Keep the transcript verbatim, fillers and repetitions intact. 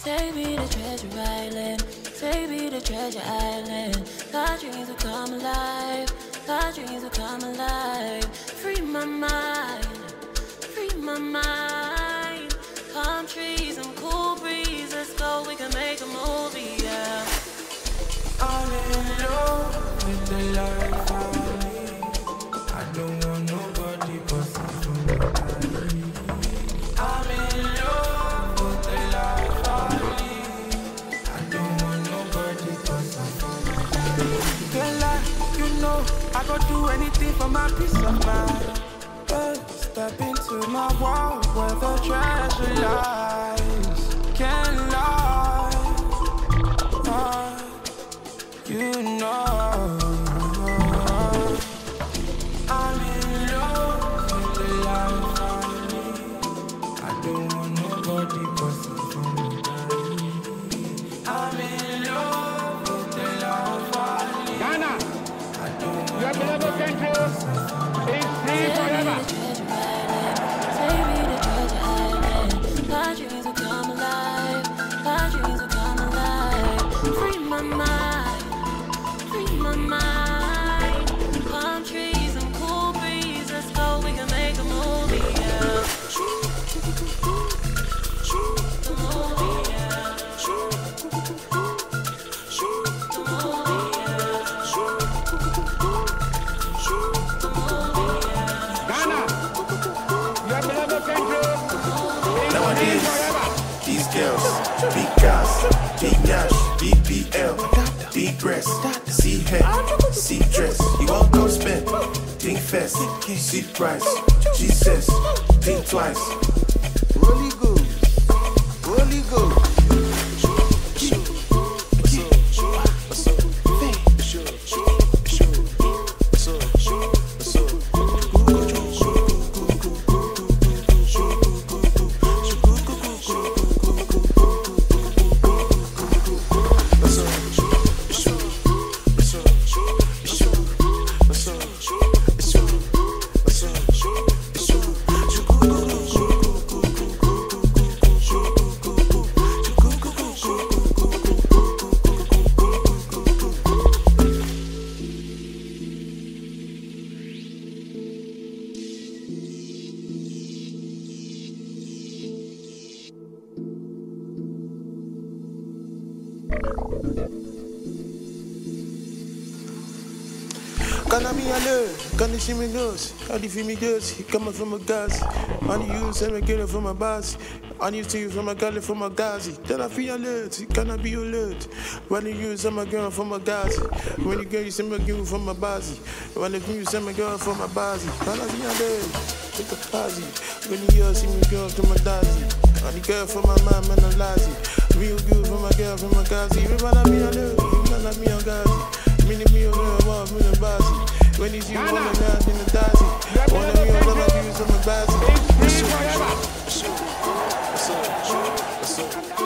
Take me to Treasure Island. Take me to Treasure Island. My dreams will come alive. My dreams will come alive. Free my mind. Free my mind. Palm trees and cool breeze. Let's go, we can make a movie, yeah. I'm in love with the life I live. I don't want nobody but from me. I'm in love with the life I live. I don't want nobody but from me. Girl, I, you know, I go do anything for my peace of mind. But step into my world where the treasure lies. Can't lie. Uh, You know I'm in love with the life I live. I don't want nobody but from me. I'm in love with the life I live. Ghana, I don't want your beloved country is free forever. Take me to Treasure Island. My dreams will come alive. My dreams will come alive. Free my mind. My mind, palm trees and cool breeze. Let's go, we can make a movie, yeah. The movie, yeah. The movie, yeah. Ghana, your beloved country is Nowadays, free forever. these girls, big gas, big nash, B P L, big breast, see head, see dress. You all go spend, think first, see price, Jesus, think twice. Holy Ghost, Holy Ghost. Gonna be alert, gonna see me nose, how do you feel me girls? Coming from a gas, on you, send me get it from my boss. On you see you from a girl from a gazi. Then I feel alert, gonna be alert. When you use some girl from a gazi. When you get you send me girl from my bazi. When you send me girl from my bazi. Gonna be alert, with the bazi. When you see me girl from my dazi. On the girl from my mom and a lazy. Real good from my girl from my gazi. You wanna be alert, you wanna be on gazi. Mini me a real wild, me a bazi. When you see you wanna ride in the dazi. Wanna be a wanna be some bazi. Free forever.